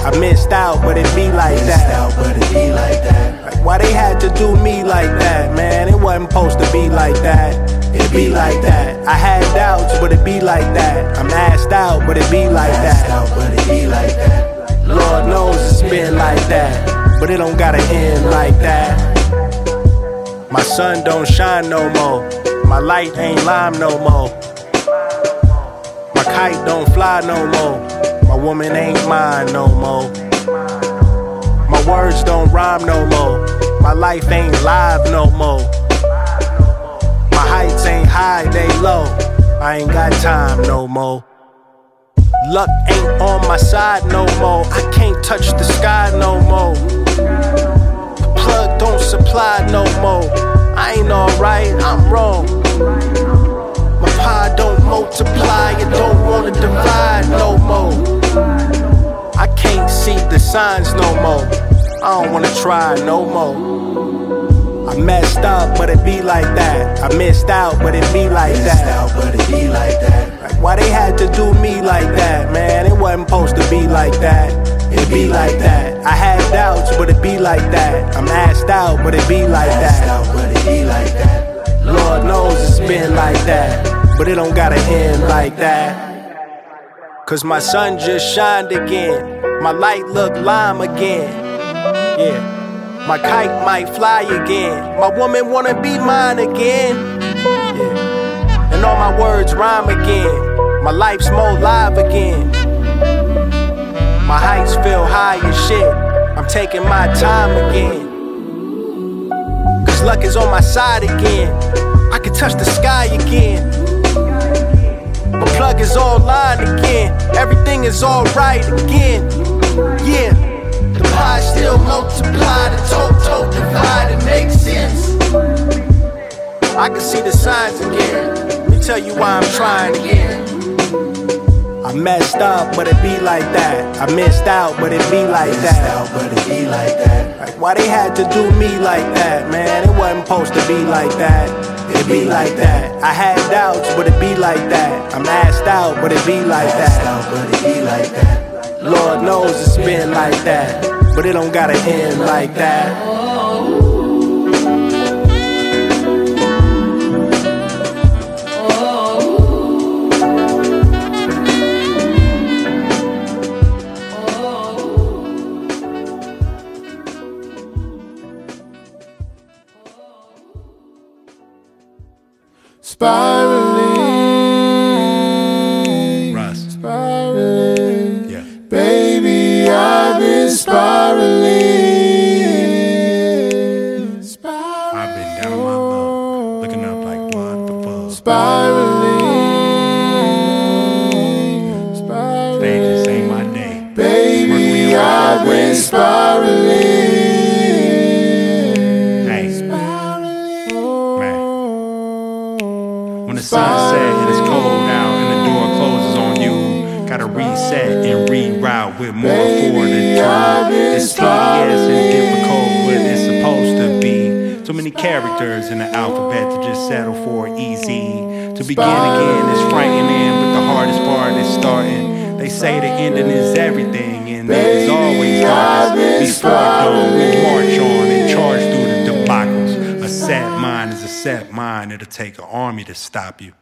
I missed out, but it be like that. Like, why they had to do me like that, man? It wasn't supposed to be like that. It be like that. I had doubts, but it be like that. I'm asked out, but it be like that. Lord knows it's been like that, but it don't gotta end like that. My sun don't shine no more. My light ain't lime no more. My kite don't fly no more. My woman ain't mine no more. My words don't rhyme no more. My life ain't live no more. My heights ain't high, they low. I ain't got time no more. Luck ain't on my side no more. I can't touch the sky no more. The plug don't supply no more. I ain't alright, I'm wrong. My pie don't multiply, it don't wanna divide no more. I can't see the signs no more. I don't wanna try no more. I messed up, but it be like that. I missed out, but it be like that. Like, why they had to do me like that, man? It wasn't supposed to be like that. It be like that. I had doubts, but it be like that. I'm asked out, but it be like that. Lord knows it's been like that, but it don't gotta end like that. Cause my sun just shined again. My light look lime again. Yeah. My kite might fly again. My woman wanna be mine again. Yeah. And all my words rhyme again. My life's more live again. My heights feel high as shit. I'm taking my time again. Cause luck is on my side again. I can touch the sky again. My plug is online again. Everything is alright again. Yeah. The pie still multiply, the total divide, it makes sense. I can see the signs again. Let me tell you why I'm trying again. I messed up, but it be like that. I missed out, but it be like that. Like, why they had to do me like that, man? It wasn't supposed to be like that. It be like that. I had doubts, but it be like that. I'm asked out, but it be like that. Lord knows it's been like that, but it don't gotta end like that. Spiraling, Russ. spiraling, Yeah. baby, I've been spiraling, I've been down on my luck, looking up like what the fuck. spiraling, spiraling, They just ain't my day. baby, I've been spiraling. Hey, man. When the sun set and it's cold out and the door closes on you, gotta reset and reroute with more for the time. It's tedious and difficult, but it's supposed to be. So many characters in the alphabet to just settle for easy. To begin again is frightening, but the hardest part is starting. They say the ending is everything, and that is always darkest. Before dawn, we march on and charge through the debacles. A set mind is a set mind. It'll take an army to stop you.